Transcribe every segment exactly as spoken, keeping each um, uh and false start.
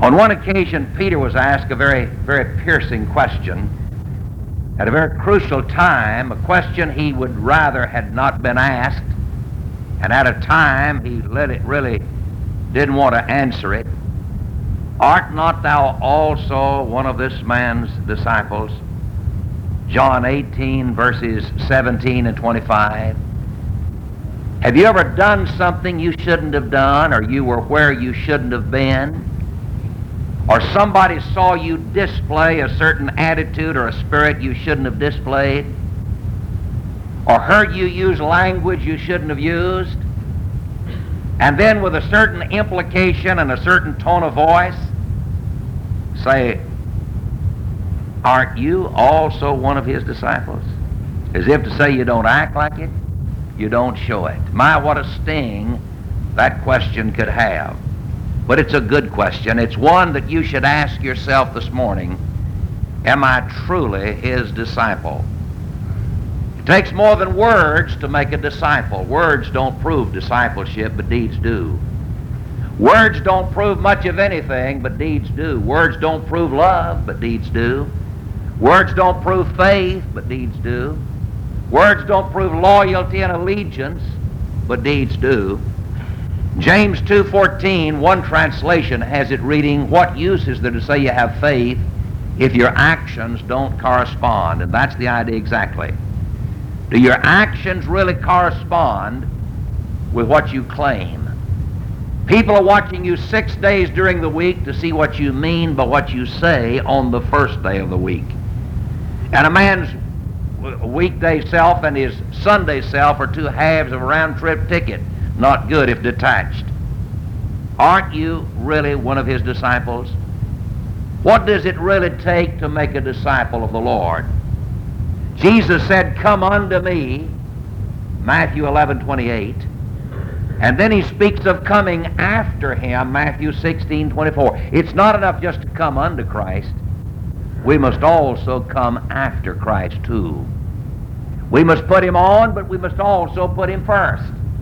On one occasion, Peter was asked a very, very piercing question at a very crucial time, a question he would rather had not been asked, and at a time he let it really didn't want to answer it. Art not thou also one of this man's disciples? John eighteen, verses seventeen and twenty-five. Have you ever done something you shouldn't have done, or you were where you shouldn't have been? Or somebody saw you display a certain attitude or a spirit you shouldn't have displayed? Or heard you use language you shouldn't have used? And then with a certain implication and a certain tone of voice, say, aren't you also one of his disciples? As if to say you don't act like it, you don't show it. My, what a sting that question could have. But it's a good question. It's one that you should ask yourself this morning. Am I truly his disciple? It takes more than words to make a disciple. Words don't prove discipleship, but deeds do. Words don't prove much of anything, but deeds do. Words don't prove love, but deeds do. Words don't prove faith, but deeds do. Words don't prove loyalty and allegiance, but deeds do. James two fourteen, one translation has it reading, what use is there to say you have faith if your actions don't correspond? And that's the idea exactly. Do your actions really correspond with what you claim? People are watching you six days during the week to see what you mean by what you say on the first day of the week. And a man's weekday self and his Sunday self are two halves of a round-trip ticket. Not good if detached. Aren't you really one of his disciples? What does it really take to make a disciple of the Lord? Jesus said, come unto me, Matthew eleven twenty-eight. And then he speaks of coming after him, Matthew sixteen twenty-four. It's not enough just to come unto Christ. We must also come after Christ too. We must put him on, but we must also put him first.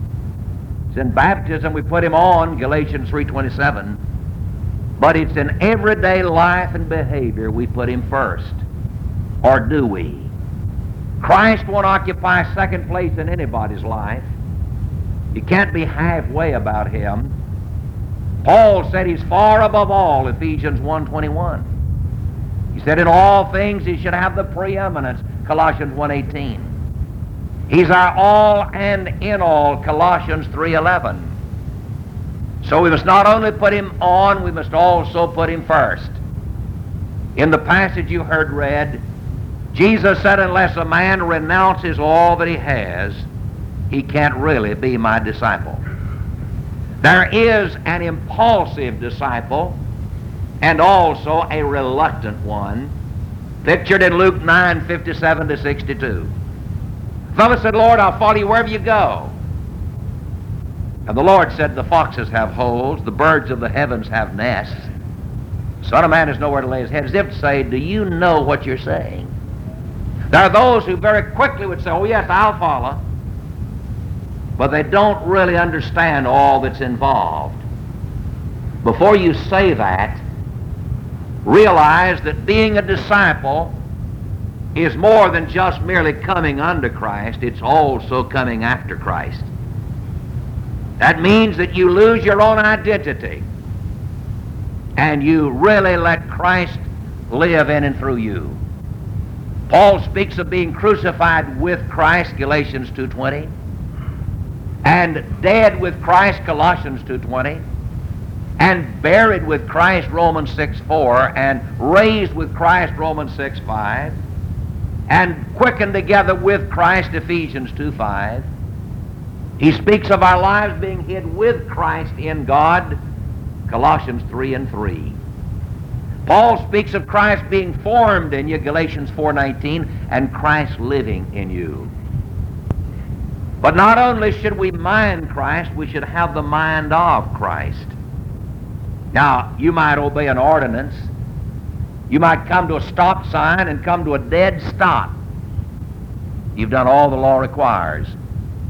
In baptism we put him on, Galatians three twenty-seven, but it's in everyday life and behavior we put him first. Or do we? Christ won't occupy second place in anybody's life. You can't be halfway about him. Paul said he's far above all, Ephesians one twenty-one. He said in all things he should have the preeminence, Colossians one eighteen. He's our all and in all, Colossians three eleven. So we must not only put him on, we must also put him first. In the passage you heard read, Jesus said, unless a man renounces all that he has, he can't really be my disciple. There is an impulsive disciple and also a reluctant one, pictured in Luke nine fifty-seven to sixty-two. The fellow said, Lord, I'll follow you wherever you go. And the Lord said, the foxes have holes, the birds of the heavens have nests. The Son of Man has nowhere to lay his head. As if to say, do you know what you're saying? There are those who very quickly would say, oh yes, I'll follow. But they don't really understand all that's involved. Before you say that, realize that being a disciple is more than just merely coming unto Christ, it's also coming after Christ. That means that you lose your own identity and you really let Christ live in and through you. Paul speaks of being crucified with Christ, Galatians two twenty, and dead with Christ, Colossians two twenty, and buried with Christ, Romans six four, and raised with Christ, Romans six five, and quickened together with Christ, Ephesians two five. He speaks of our lives being hid with Christ in God, Colossians three and three. Paul speaks of Christ being formed in you, Galatians four nineteen, and Christ living in you. But not only should we mind Christ, we should have the mind of Christ. Now, you might obey an ordinance. You might come to a stop sign and come to a dead stop. You've done all the law requires.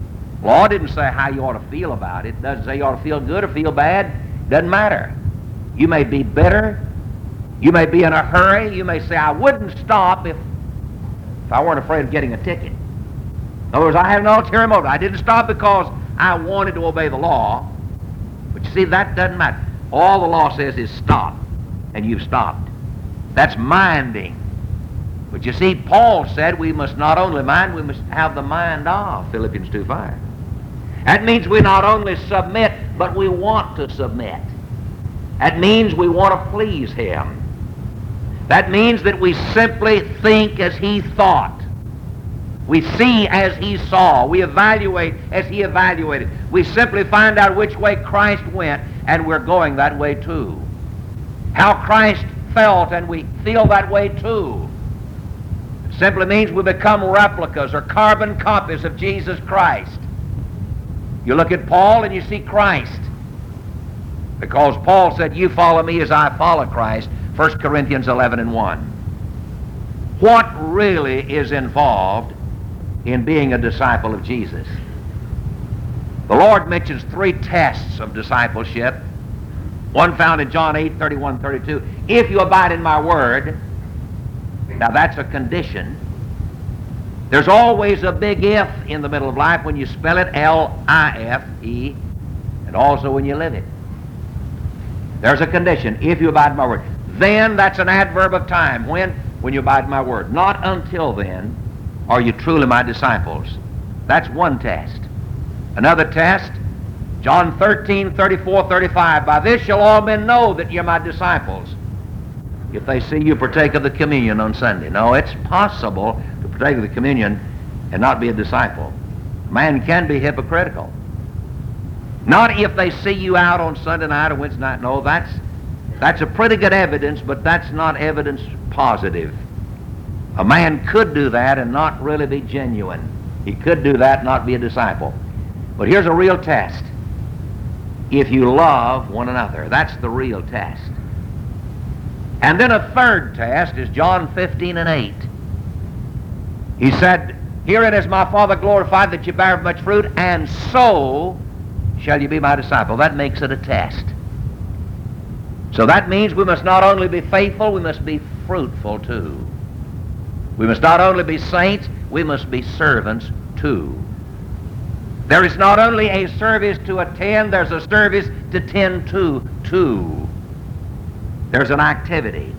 Law didn't say how you ought to feel about it. It doesn't say you ought to feel good or feel bad. Doesn't matter. You may be bitter. You may be in a hurry. You may say, I wouldn't stop if, if I weren't afraid of getting a ticket. In other words, I have an ulterior motive. I didn't stop because I wanted to obey the law. But you see, that doesn't matter. All the law says is stop, and you've stopped. That's minding. But you see, Paul said we must not only mind, we must have the mind of, Philippians two five. That means we not only submit, but we want to submit. That means we want to please him. That means that we simply think as he thought. We see as he saw. We evaluate as he evaluated. We simply find out which way Christ went, and we're going that way too. How Christ felt, and we feel that way too. It simply means we become replicas or carbon copies of Jesus Christ. You look at Paul and you see Christ. Because Paul said, you follow me as I follow Christ, First Corinthians eleven and one. What really is involved in being a disciple of Jesus? The Lord mentions three tests of discipleship. One found in John eight, thirty-one, thirty-two. If you abide in my word, now that's a condition. There's always a big if in the middle of life when you spell it L I F E, and also when you live it. There's a condition, if you abide in my word. Then, that's an adverb of time. When? When you abide in my word. Not until then are you truly my disciples. That's one test. Another test, John thirteen, thirty-four, thirty-five. By this shall all men know that you're my disciples, if they see you partake of the communion on Sunday. No, it's possible to partake of the communion and not be a disciple. A man can be hypocritical. Not if they see you out on Sunday night or Wednesday night. No, that's that's a pretty good evidence, but that's not evidence positive. A man could do that and not really be genuine. He could do that and not be a disciple. But here's a real test. If you love one another, that's the real test. And then a third test is John fifteen and eight. He said, herein is my Father glorified, that you bear much fruit, and so shall you be my disciple. That makes it a test. So that means we must not only be faithful, we must be fruitful too. We must not only be saints, we must be servants too. There is not only a service to attend, there's a service to tend to too. There's an activity.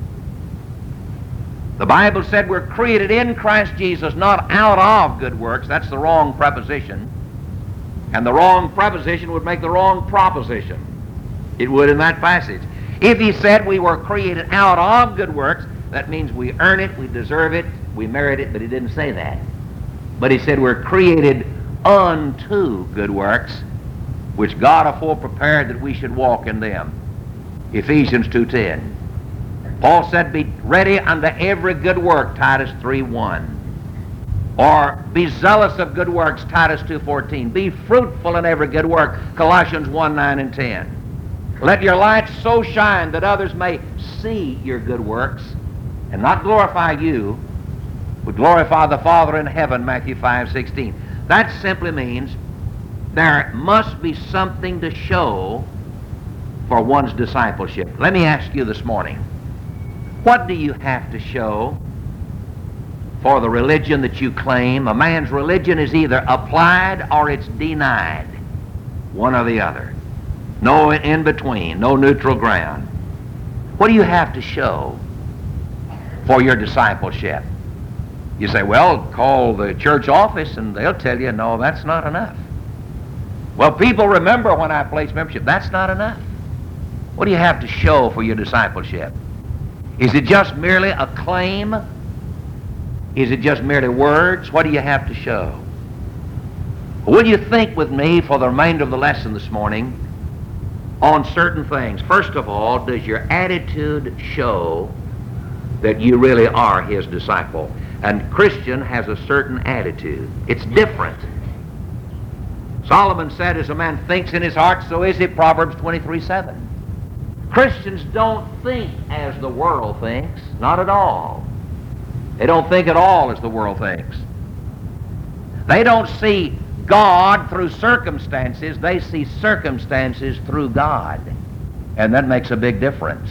The Bible said we're created in Christ Jesus, not out of good works. That's the wrong preposition. And the wrong preposition would make the wrong proposition. It would in that passage. If he said we were created out of good works, that means we earn it, we deserve it, we merit it, but he didn't say that. But he said we're created unto good works, which God afore prepared that we should walk in them. Ephesians two ten. Paul said, be ready unto every good work, Titus three one. Or be zealous of good works, Titus two fourteen. Be fruitful in every good work, Colossians one nine and ten. Let your light so shine that others may see your good works and not glorify you, but glorify the Father in heaven, Matthew five sixteen. That simply means there must be something to show for one's discipleship. Let me ask you this morning, what do you have to show for the religion that you claim? A man's religion is either applied or it's denied, one or the other. No in between, no neutral ground. What do you have to show for your discipleship? You say, well, call the church office and they'll tell you, no, that's not enough. Well, people remember when I placed membership. That's not enough. What do you have to show for your discipleship? Is it just merely a claim? Is it just merely words? What do you have to show? Will you think with me for the remainder of the lesson this morning on certain things? First of all, does your attitude show that you really are his disciple? And Christian has a certain attitude. It's different. Solomon said, as a man thinks in his heart, so is he, Proverbs twenty-three seven. Christians don't think as the world thinks, not at all. They don't think at all as the world thinks. They don't see God through circumstances, they see circumstances through God. And that makes a big difference.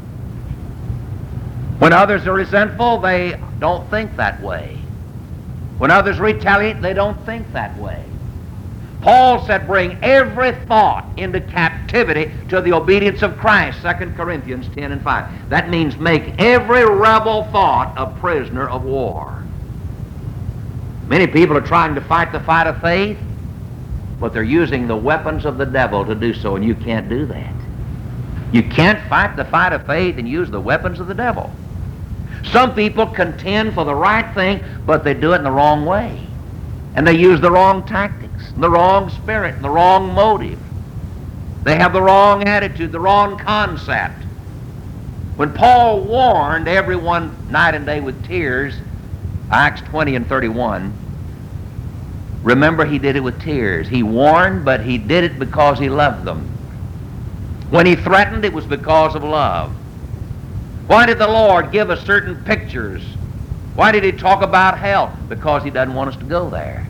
When others are resentful, they don't think that way. When others retaliate, they don't think that way. Paul said, bring every thought into captivity to the obedience of Christ, Second Corinthians ten and five. That means make every rebel thought a prisoner of war. Many people are trying to fight the fight of faith, but they're using the weapons of the devil to do so, and you can't do that. You can't fight the fight of faith and use the weapons of the devil. Some people contend for the right thing, but they do it in the wrong way. And they use the wrong tactics, the wrong spirit, the wrong motive. They have the wrong attitude, the wrong concept. When Paul warned everyone night and day with tears, Acts twenty and thirty-one, remember he did it with tears. He warned, but he did it because he loved them. When he threatened, it was because of love. Why did the Lord give us certain pictures? Why did he talk about hell? Because he doesn't want us to go there.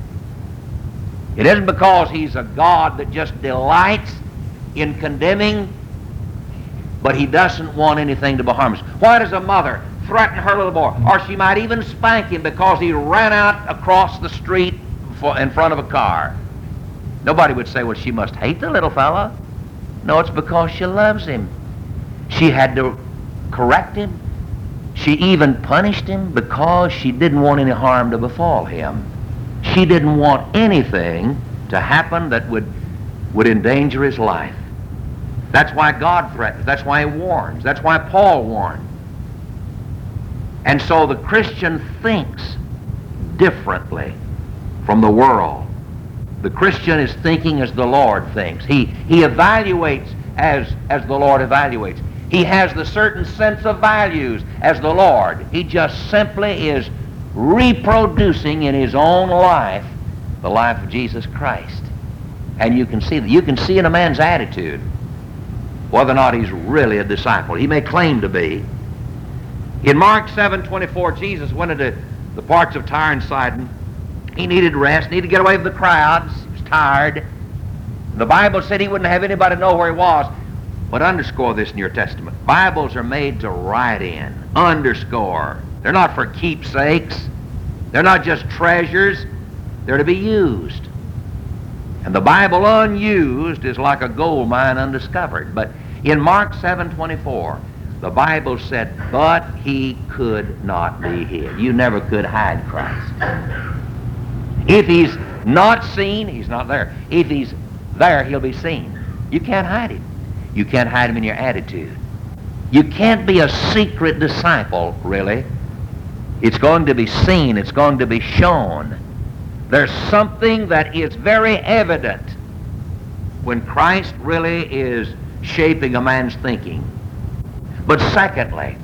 It isn't because he's a God that just delights in condemning, but he doesn't want anything to be harmless. Why does a mother threaten her little boy? Or she might even spank him because he ran out across the street for, in front of a car. Nobody would say, well, she must hate the little fella. No, it's because she loves him. She had to correct him. She even punished him because she didn't want any harm to befall him. She didn't want anything to happen that would, would endanger his life. That's why God threatens. That's why he warns. That's why Paul warned. And so the Christian thinks differently from the world. The Christian is thinking as the Lord thinks. He, he evaluates as, as the Lord evaluates. He has the certain sense of values as the Lord. He just simply is reproducing in his own life the life of Jesus Christ. And you can see that. You can see in a man's attitude whether or not he's really a disciple. He may claim to be. In Mark seven twenty-four, Jesus went into the parts of Tyre and Sidon. He needed rest, needed to get away from the crowds. He was tired. The Bible said he wouldn't have anybody know where he was. But underscore this in your Testament. Bibles are made to write in, underscore. They're not for keepsakes. They're not just treasures. They're to be used. And the Bible unused is like a gold mine undiscovered. But in Mark seven twenty-four, the Bible said, but he could not be hid. You never could hide Christ. If he's not seen, he's not there. If he's there, he'll be seen. You can't hide him. You can't hide him in your attitude. You can't be a secret disciple, really. It's going to be seen. It's going to be shown. There's something that is very evident when Christ really is shaping a man's thinking. But secondly,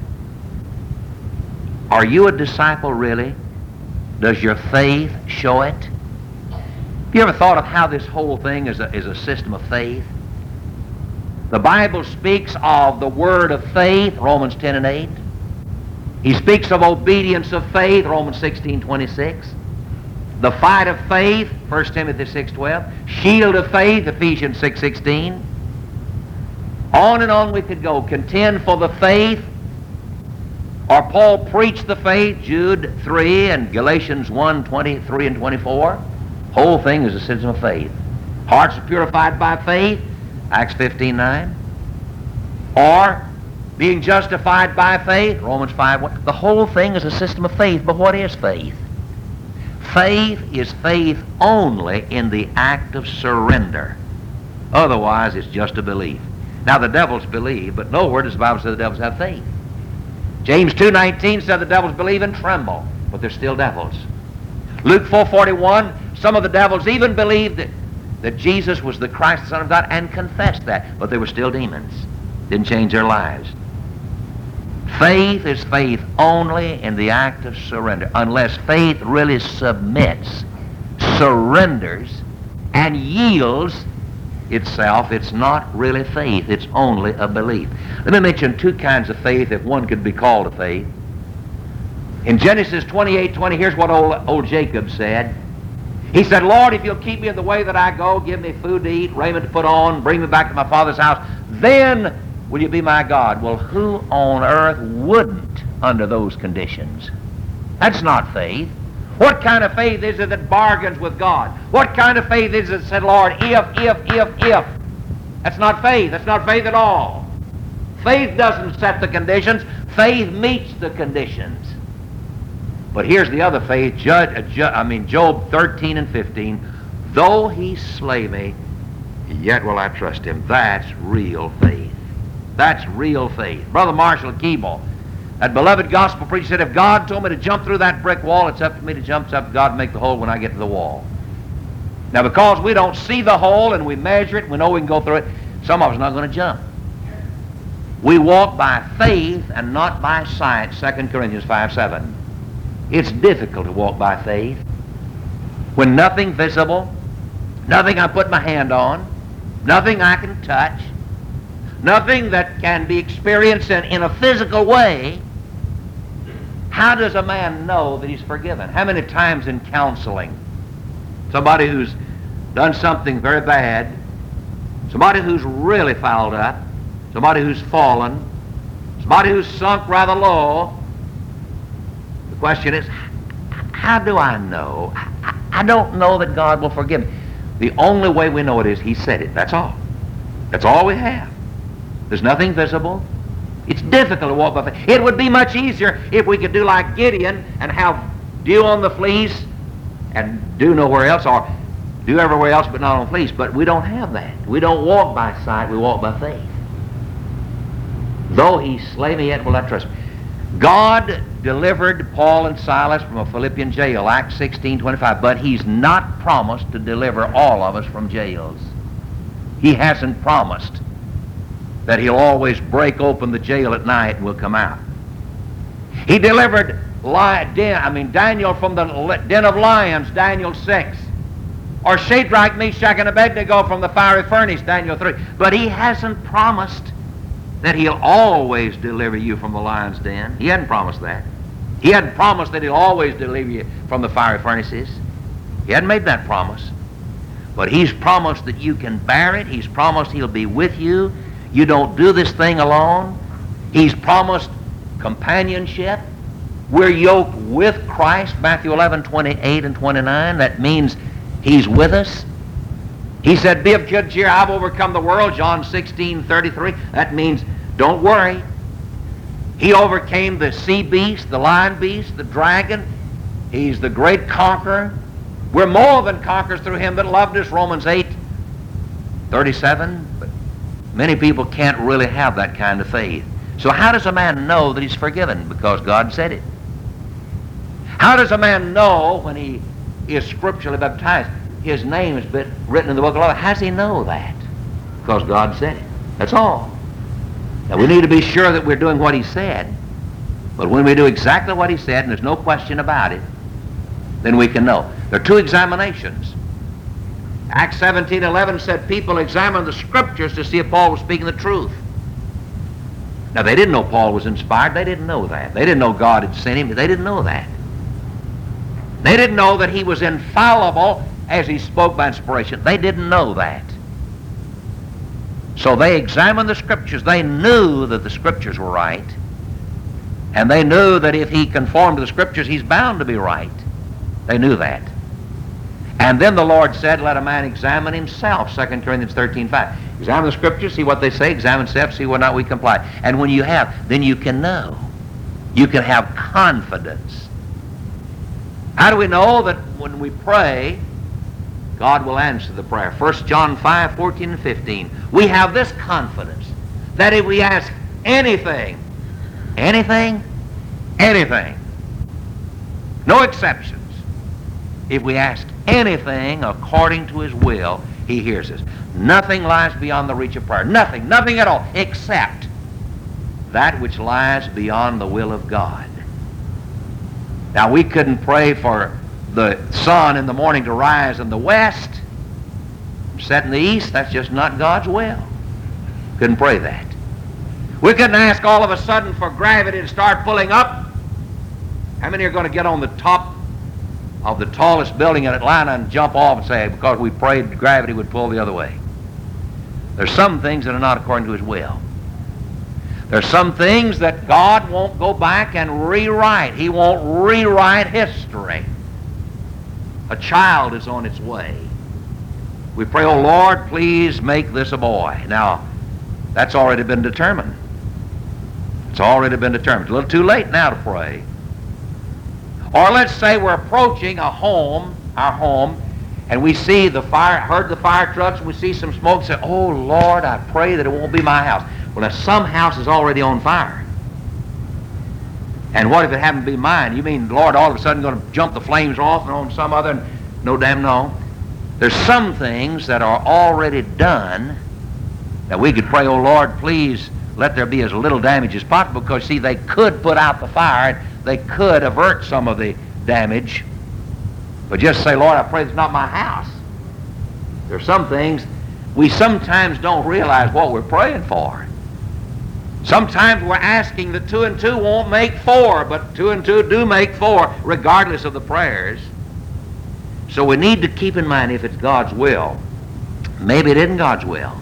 are you a disciple really? Does your faith show it? Have you ever thought of how this whole thing is a, is a system of faith? The Bible speaks of the word of faith, Romans ten and eight. He speaks of obedience of faith, Romans sixteen twenty-six. The fight of faith, First Timothy six twelve. Shield of faith, Ephesians six sixteen. On and on we could go. Contend for the faith. Or Paul preached the faith, Jude three and Galatians one twenty-three and twenty-four. Whole thing is a system of faith. Hearts are purified by faith, Acts fifteen nine. Or being justified by faith, Romans five one. The whole thing is a system of faith, but what is faith? Faith is faith only in the act of surrender. Otherwise, it's just a belief. Now, the devils believe, but nowhere does the Bible say the devils have faith. James two nineteen said the devils believe and tremble, but they're still devils. Luke four forty-one, some of the devils even believed that, that Jesus was the Christ, the Son of God, and confessed that, but they were still demons. Didn't change their lives. Faith is faith only in the act of surrender. Unless faith really submits, surrenders, and yields itself, it's not really faith. It's only a belief. Let me mention two kinds of faith, if one could be called a faith. In Genesis twenty-eight twenty, here's what old, old Jacob said. He said, Lord, if you'll keep me in the way that I go, give me food to eat, raiment to put on, bring me back to my father's house, then will you be my God? Well, who on earth wouldn't under those conditions? That's not faith. What kind of faith is it that bargains with God? What kind of faith is it that said, Lord, if, if, if, if? That's not faith. That's not faith at all. Faith doesn't set the conditions. Faith meets the conditions. But here's the other faith. Judge, uh, ju- I mean, Job thirteen and fifteen. Though he slay me, yet will I trust him. That's real faith. That's real faith. Brother Marshall Keeble, that beloved gospel preacher, said, if God told me to jump through that brick wall, it's up to me to jump. It's up to God to make the hole when I get to the wall. Now, because we don't see the hole and we measure it, we know we can go through it, some of us are not going to jump. We walk by faith and not by sight, Second Corinthians five seven. It's difficult to walk by faith when nothing visible, nothing I put my hand on, nothing I can touch, nothing that can be experienced in, in a physical way. How does a man know that he's forgiven? How many times in counseling, somebody who's done something very bad, somebody who's really fouled up, somebody who's fallen, somebody who's sunk rather low, the question is, how do I know? I, I don't know that God will forgive me. The only way we know it is He said it. That's all. That's all we have. There's nothing visible. It's difficult to walk by faith. It would be much easier if we could do like Gideon and have dew on the fleece and do nowhere else, or do everywhere else but not on fleece. But we don't have that. We don't walk by sight, we walk by faith. Though he slay me, yet will I trust him. God delivered Paul and Silas from a Philippian jail, Acts sixteen twenty-five, but He's not promised to deliver all of us from jails. He hasn't promised that He'll always break open the jail at night and we'll come out. He delivered li- den, I mean Daniel from the den of lions, Daniel six, or Shadrach, Meshach, and Abednego from the fiery furnace, Daniel three. But He hasn't promised that He'll always deliver you from the lion's den. He hadn't promised that. He hadn't promised that He'll always deliver you from the fiery furnaces. He hadn't made that promise. But He's promised that you can bear it. He's promised He'll be with you. You don't do this thing alone. He's promised companionship. We're yoked with Christ, Matthew eleven twenty-eight and twenty-nine. That means He's with us. He said, be of good cheer, I've overcome the world, John sixteen thirty-three. That means, don't worry. He overcame the sea beast, the lion beast, the dragon. He's the great conqueror. We're more than conquerors through Him that loved us, Romans eight thirty-seven. But many people can't really have that kind of faith. So how does a man know that he's forgiven? Because God said it. How does a man know when he is scripturally baptized? His name has been written in the book of life. How does he know that? Because God said it. That's all. Now we need to be sure that we're doing what He said. But when we do exactly what He said, and there's no question about it, then we can know. There are two examinations. Acts seventeen eleven said people examined the Scriptures to see if Paul was speaking the truth. Now they didn't know Paul was inspired. They didn't know that. They didn't know God had sent him. They didn't know that. They didn't know that he was infallible as he spoke by inspiration. They didn't know that. So they examined the Scriptures. They knew that the Scriptures were right. And they knew that if he conformed to the Scriptures, he's bound to be right. They knew that. And then the Lord said, let a man examine himself, Second Corinthians thirteen five. Examine the Scriptures, see what they say, examine self, see whether or not we comply. And when you have, then you can know. You can have confidence. How do we know that when we pray, God will answer the prayer? First John five fourteen and fifteen. We have this confidence that if we ask anything, anything, anything, no exceptions, if we ask anything according to His will, He hears us. Nothing lies beyond the reach of prayer. Nothing, nothing at all, except that which lies beyond the will of God. Now, we couldn't pray for the sun in the morning to rise in the west, set in the east. That's just not God's will. Couldn't pray that. We couldn't ask all of a sudden for gravity to start pulling up. How many are going to get on the top of the tallest building in Atlanta and jump off and say, because we prayed gravity would pull the other way? There's some things that are not according to His will. There's some things that God won't go back and rewrite. He won't rewrite history. A child is on its way. We pray, oh Lord, please make this a boy. Now, that's already been determined. It's already been determined. It's a little too late now to pray. Or let's say we're approaching a home, our home, and we see the fire, heard the fire trucks, and we see some smoke, say, oh Lord, I pray that it won't be my house. Well, if some house is already on fire, and what if it happened to be mine? You mean, Lord, all of a sudden going to jump the flames off and on some other? And no, damn no. There's some things that are already done that we could pray, oh Lord, please let there be as little damage as possible, because, see, they could put out the fire. They could avert some of the damage. But just say, Lord, I pray it's not my house. There's some things we sometimes don't realize what we're praying for. Sometimes we're asking that two and two won't make four, but two and two do make four, regardless of the prayers. So we need to keep in mind, if it's God's will, maybe it isn't God's will.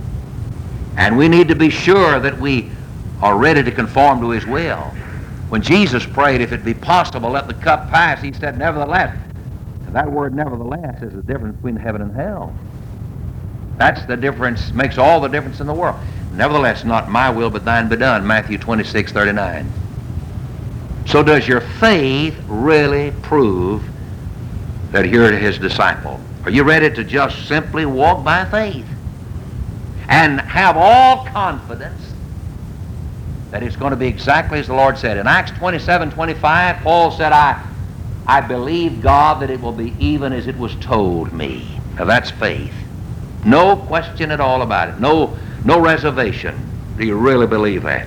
And we need to be sure that we are ready to conform to His will. When Jesus prayed, if it be possible, let the cup pass, He said, nevertheless. And that word nevertheless is the difference between heaven and hell. That's the difference, makes all the difference in the world. Nevertheless, not my will, but thine be done, Matthew twenty-six thirty-nine. So does your faith really prove that you're His disciple? Are you ready to just simply walk by faith and have all confidence that it's going to be exactly as the Lord said? In Acts twenty-seven twenty-five, Paul said, I, I believe, God, that it will be even as it was told me. Now that's faith. No question at all about it. No, no reservation. Do you really believe that?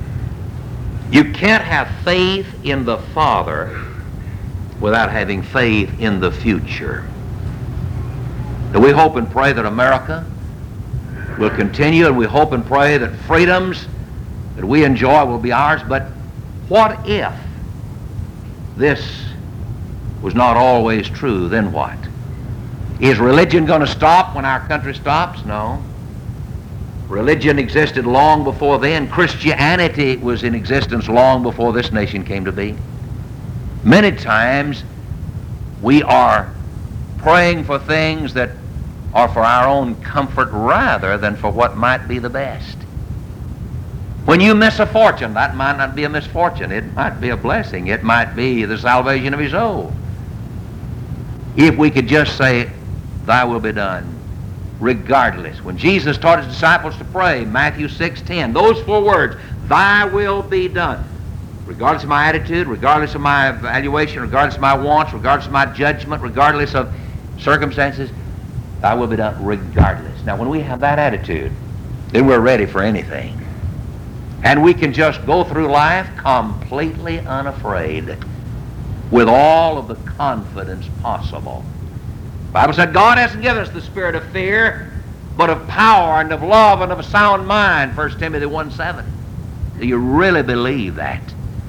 You can't have faith in the Father without having faith in the future. Do we hope and pray that America will continue, and we hope and pray that freedoms that we enjoy will be ours? But what if this was not always true? Then what? Is religion going to stop when our country stops? No. Religion existed long before then. Christianity was in existence long before this nation came to be. Many times we are praying for things that are for our own comfort rather than for what might be the best. When you miss a fortune, that might not be a misfortune. It might be a blessing. It might be the salvation of your soul. If we could just say, thy will be done, regardless. When Jesus taught His disciples to pray, Matthew six ten, those four words, thy will be done. Regardless of my attitude, regardless of my evaluation, regardless of my wants, regardless of my judgment, regardless of circumstances, thy will be done regardless. Now, when we have that attitude, then we're ready for anything. And we can just go through life completely unafraid with all of the confidence possible. The Bible said God hasn't given us the spirit of fear, but of power and of love and of a sound mind, First Timothy one seven. Do you really believe that?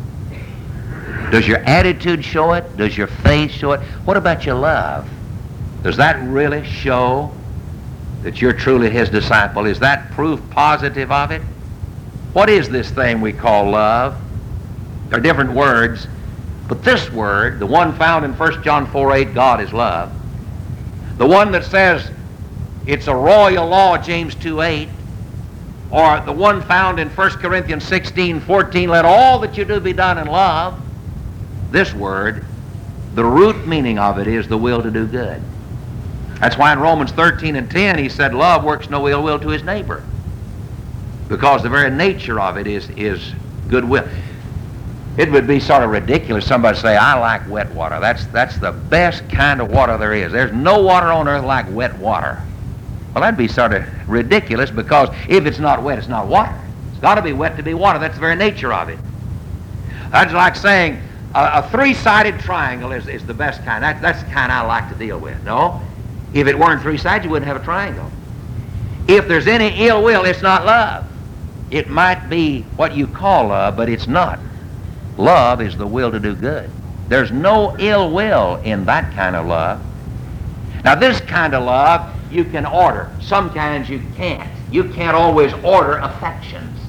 Does your attitude show it? Does your faith show it? What about your love? Does that really show that you're truly His disciple? Is that proof positive of it? What is this thing we call love? There are different words, but this word, the one found in First John four eight, God is love. The one that says it's a royal law, James two eight, or the one found in First Corinthians sixteen fourteen, let all that you do be done in love. This word, the root meaning of it is the will to do good. That's why in Romans thirteen and ten he said love works no ill will to his neighbor, because the very nature of it is, is goodwill. It would be sort of ridiculous somebody say, I like wet water. That's, that's the best kind of water there is. There's no water on earth like wet water. Well, that'd be sort of ridiculous, because if it's not wet, it's not water. It's got to be wet to be water. That's the very nature of it. That's like saying a, a three-sided triangle is, is the best kind. That, that's the kind I like to deal with. No? If it weren't three-sided, you wouldn't have a triangle. If there's any ill will, it's not love. It might be what you call love, but it's not. Love is the will to do good. There's no ill will in that kind of love. Now, this kind of love you can order. Sometimes you can't. You can't always order affections.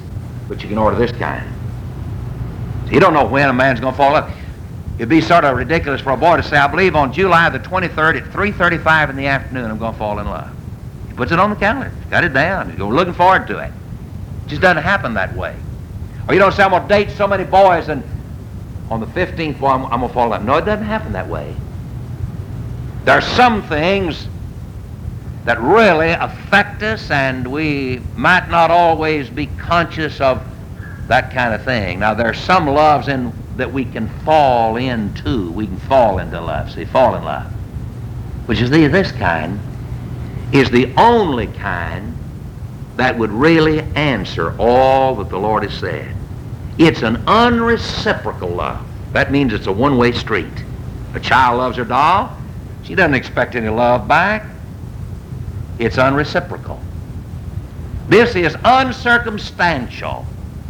but you can order this kind. So you don't know when a man's going to fall in love. It'd be sort of ridiculous for a boy to say, I believe on July the twenty-third at three thirty-five in the afternoon I'm going to fall in love. He puts it on the calendar. He's got it down. He's looking forward to it. It just doesn't happen that way. Or you don't say, I'm going to date so many boys and on the fifteenth, well, I'm, I'm going to fall in love. No, it doesn't happen that way. There are some things that really affect us, and we might not always be conscious of that kind of thing. Now, there are some loves in that we can fall into. We can fall into love. See, fall in love. Which is the, this kind, is the only kind that would really answer all that the Lord has said. It's an unreciprocal love. That means it's a one-way street. A child loves her doll. She doesn't expect any love back. It's unreciprocal. This is uncircumstantial,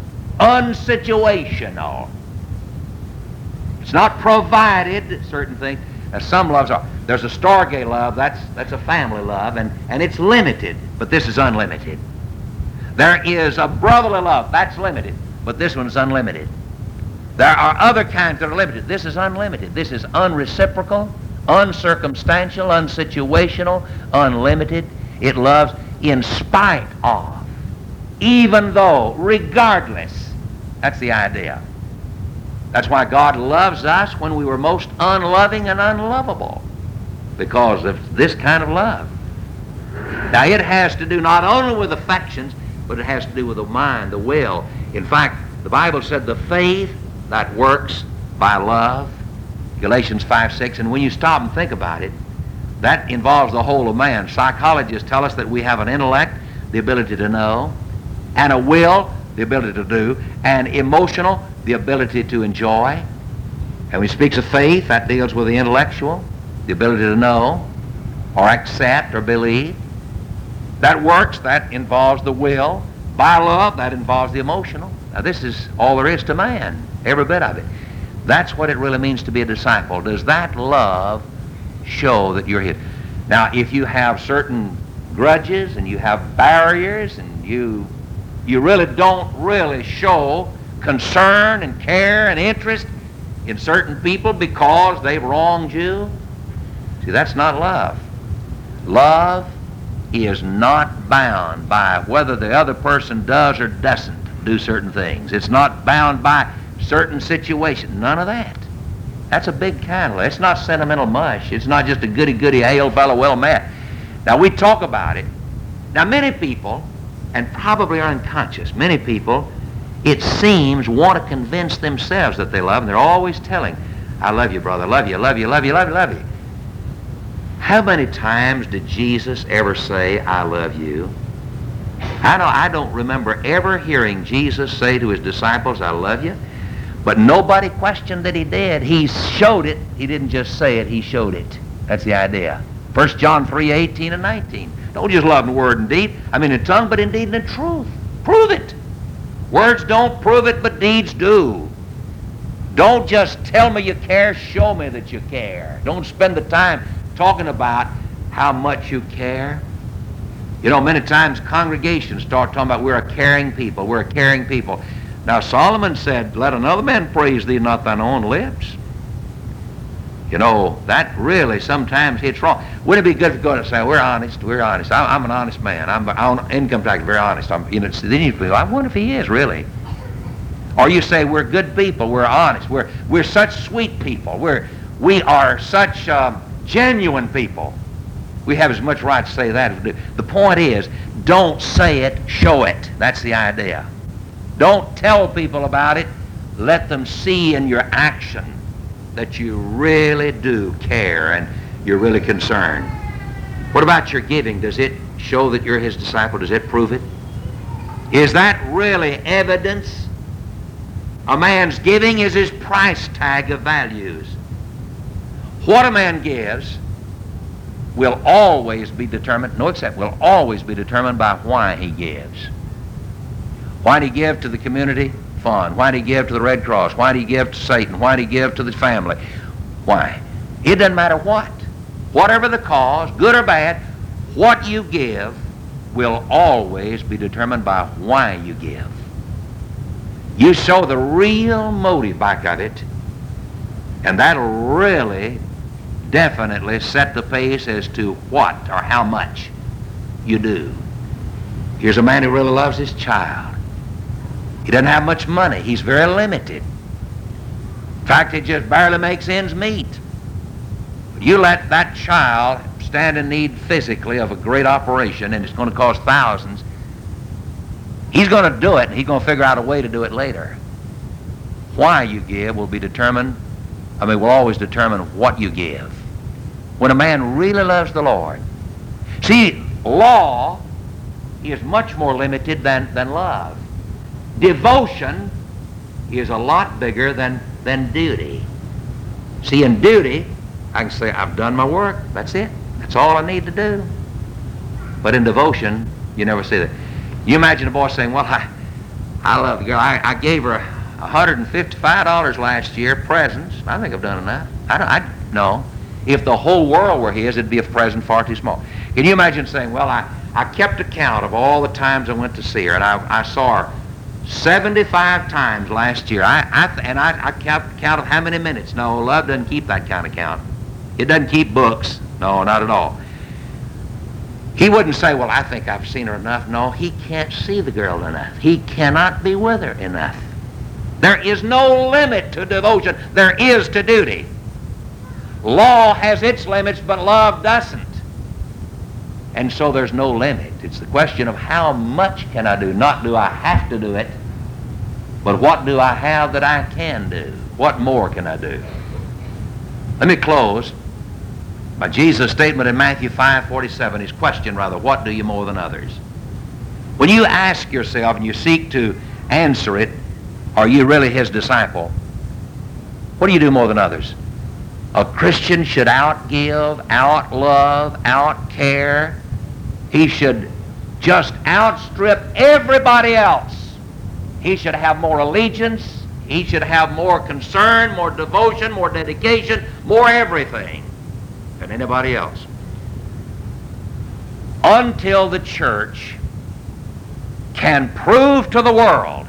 unsituational. It's not provided, certain things. Now, some loves are. There's a Stargate love, that's, that's a family love, and, and it's limited, but this is unlimited. There is a brotherly love, that's limited, but this one's unlimited. There are other kinds that are limited. This is unlimited. This is unreciprocal, uncircumstantial, unsituational, unlimited. It loves in spite of, even though, regardless. That's the idea. That's why God loves us when we were most unloving and unlovable, because of this kind of love. Now, it has to do not only with affections, but it has to do with the mind, the will. In fact, the Bible said the faith that works by love, Galatians five six, and when you stop and think about it, that involves the whole of man. Psychologists tell us that we have an intellect, the ability to know, and a will, the ability to do, and emotional, the ability to enjoy. And when he speaks of faith, that deals with the intellectual, the ability to know, or accept, or believe. That works, that involves the will. By love, that involves the emotional. Now, this is all there is to man, every bit of it. That's what it really means to be a disciple. Does that love show that you're his? Now, if you have certain grudges and you have barriers and you you really don't really show concern and care and interest in certain people because they've wronged you, see, that's not love. Love is not bound by whether the other person does or doesn't do certain things. It's not bound by certain situations. None of that. That's a big kind of love. It's not sentimental mush. It's not just a goody-goody, hail fellow, well met. Now, we talk about it. Now, many people, and probably are unconscious, many people, it seems, want to convince themselves that they love, and they're always telling, I love you, brother, love you, love you, love you, love you, love you. How many times did Jesus ever say, I love you? I know I don't remember ever hearing Jesus say to his disciples, I love you. But nobody questioned that he did. He showed it. He didn't just say it, he showed it. That's the idea. First John three eighteen and nineteen. Don't just love in word and deed. I mean in tongue, but in deed and in truth. Prove it. Words don't prove it, but deeds do. Don't just tell me you care, show me that you care. Don't spend the time talking about how much you care. You know, many times congregations start talking about we're a caring people, we're a caring people. Now, Solomon said, let another man praise thee, not thine own lips. You know, that really sometimes hits wrong. Wouldn't it be good to go and say, we're honest, we're honest. I, I'm an honest man. I'm on income tax, very honest. I'm, you know, then you feel, I wonder if he is really. Or you say, we're good people, we're honest, we're, we're such sweet people, we're, we are such um, genuine people. We have as much right to say that as we do. The point is, don't say it, show it. That's the idea. Don't tell people about it. Let them see in your action that you really do care and you're really concerned. What about your giving? Does it show that you're his disciple? Does it prove it? Is that really evidence? A man's giving is his price tag of values. What a man gives will always be determined, no except, will always be determined by why he gives. Why did he give to the community fund? Why did he give to the Red Cross? Why did he give to Satan? Why did he give to the family? Why? It doesn't matter what. Whatever the cause, good or bad, what you give will always be determined by why you give. You show the real motive back of it, and that'll really definitely set the pace as to what or how much you do. Here's a man who really loves his child. He doesn't have much money. He's very limited. In fact, he just barely makes ends meet. But you let that child stand in need physically of a great operation, and it's going to cost thousands. He's going to do it, and he's going to figure out a way to do it later. Why you give will be determined, I mean, will always determine what you give. When a man really loves the Lord. See, law is much more limited than, than love. Devotion is a lot bigger than, than duty. See, in duty, I can say, I've done my work. That's it. That's all I need to do. But in devotion, you never see that. You imagine a boy saying, well, I, I love the girl. I, I gave her one hundred fifty-five dollars last year, presents. I think I've done enough. I don't, I, no. If the whole world were his, it'd be a present far too small. Can you imagine saying, well, I, I kept account of all the times I went to see her, and I, I saw her seventy-five times last year. I, I, and I, I kept count of how many minutes. No, love doesn't keep that kind of count. It doesn't keep books. No, not at all. He wouldn't say, well, I think I've seen her enough. No, he can't see the girl enough. He cannot be with her enough. There is no limit to devotion. There is to duty. Law has its limits, but love doesn't. And so there's no limit. It's the question of how much can I do? Not do I have to do it, but what do I have that I can do? What more can I do? Let me close by Jesus' statement in Matthew five forty-seven, his question rather, what do you more than others? When you ask yourself and you seek to answer it, are you really his disciple? What do you do more than others? A Christian should outgive, outlove, outcare. He should just outstrip everybody else. He should have more allegiance. He should have more concern, more devotion, more dedication, more everything than anybody else. Until the church can prove to the world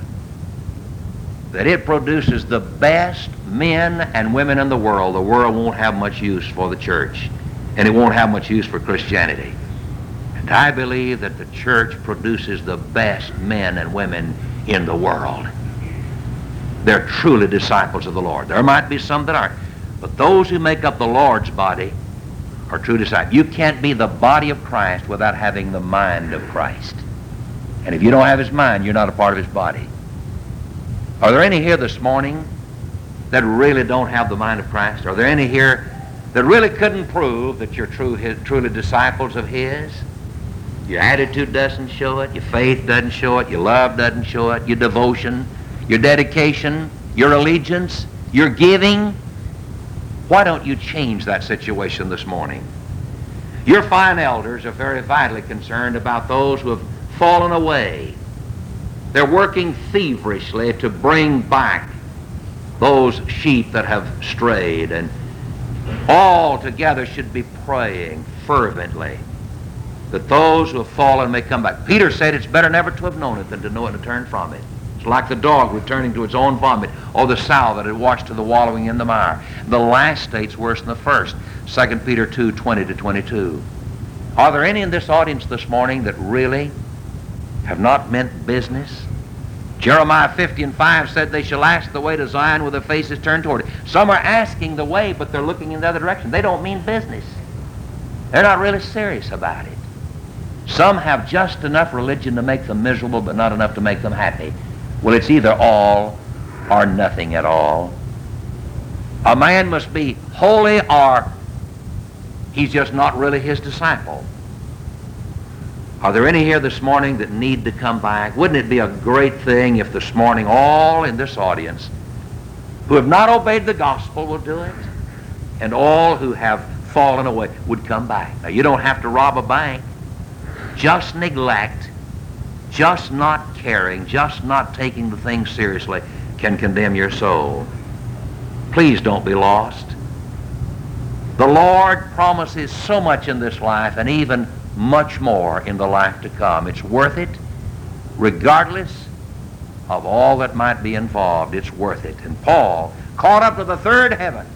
that it produces the best men and women in the world, the world won't have much use for the church, and it won't have much use for Christianity. And I believe that the church produces the best men and women in the world. They're truly disciples of the Lord. There might be some that aren't, but those who make up the Lord's body are true disciples. You can't be the body of Christ without having the mind of Christ. And if you don't have his mind, you're not a part of his body. Are there any here this morning that really don't have the mind of Christ? Are there any here that really couldn't prove that you're true, his, truly disciples of his? Your attitude doesn't show it. Your faith doesn't show it. Your love doesn't show it. Your devotion, your dedication, your allegiance, your giving. Why don't you change that situation this morning? Your fine elders are very vitally concerned about those who have fallen away. They're working feverishly to bring back those sheep that have strayed, and all together should be praying fervently that those who have fallen may come back. Peter said it's better never to have known it than to know it and to turn from it. It's like the dog returning to its own vomit, or the sow that had washed to the wallowing in the mire. The last state's worse than the first. Second Peter two twenty to twenty-two. Are there any in this audience this morning that really have not meant business? Jeremiah fifty and five said they shall ask the way to Zion with their faces turned toward it. Some are asking the way, but they're looking in the other direction. They don't mean business. They're not really serious about it. Some have just enough religion to make them miserable, but not enough to make them happy. Well, it's either all or nothing at all. A man must be holy, or he's just not really his disciple. Are there any here this morning that need to come back? Wouldn't it be a great thing if this morning all in this audience who have not obeyed the gospel will do it, and all who have fallen away would come back? Now, you don't have to rob a bank. Just neglect, just not caring, just not taking the thing seriously can condemn your soul. Please don't be lost. The Lord promises so much in this life, and even much more in the life to come. It's worth it, regardless of all that might be involved, it's worth it. And Paul, caught up to the third heaven,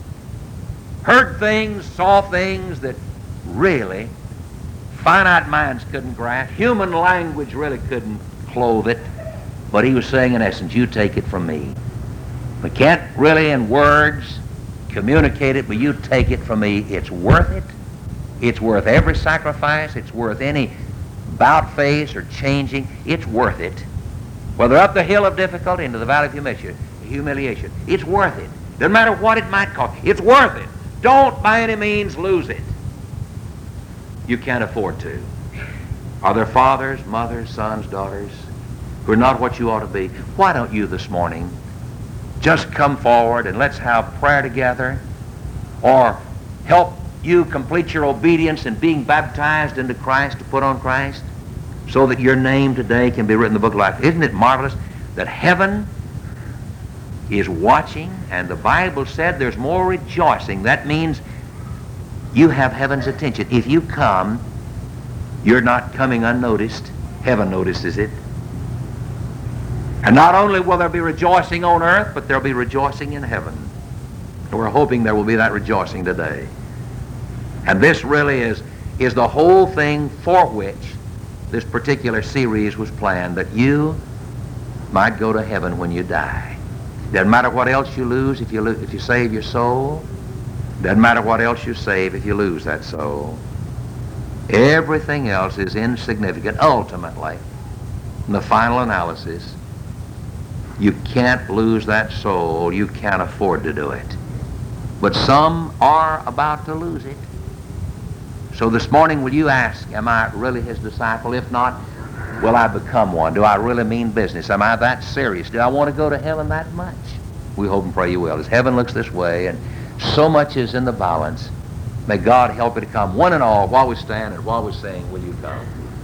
heard things, saw things that really finite minds couldn't grasp. Human language really couldn't clothe it. But he was saying, in essence, you take it from me. We can't really in words communicate it, but you take it from me. It's worth it. It's worth every sacrifice. It's worth any about face or changing. It's worth it. Whether up the hill of difficulty into the valley of humiliation, humiliation, it's worth it. Doesn't matter what it might cost. It's worth it. Don't by any means lose it. You can't afford to. Are there fathers, mothers, sons, daughters who are not what you ought to be? Why don't you this morning just come forward and let's have prayer together, or help you complete your obedience in being baptized into Christ, to put on Christ, so that your name today can be written in the book of life. Isn't it marvelous that heaven is watching, and the Bible said there's more rejoicing? That means you have heaven's attention. If you come, you're not coming unnoticed. Heaven notices it. And not only will there be rejoicing on earth, but there'll be rejoicing in heaven. And we're hoping there will be that rejoicing today. And this really is, is the whole thing for which this particular series was planned, that you might go to heaven when you die. Doesn't matter what else you lose if you, lo- if you save your soul. Doesn't matter what else you save if you lose that soul. Everything else is insignificant. Ultimately, in the final analysis, you can't lose that soul. You can't afford to do it. But some are about to lose it. So this morning, will you ask, am I really his disciple? If not, will I become one? Do I really mean business? Am I that serious? Do I want to go to heaven that much? We hope and pray you will. As heaven looks this way, and so much is in the balance, may God help you to come, one and all, while we stand and while we sing, will you come?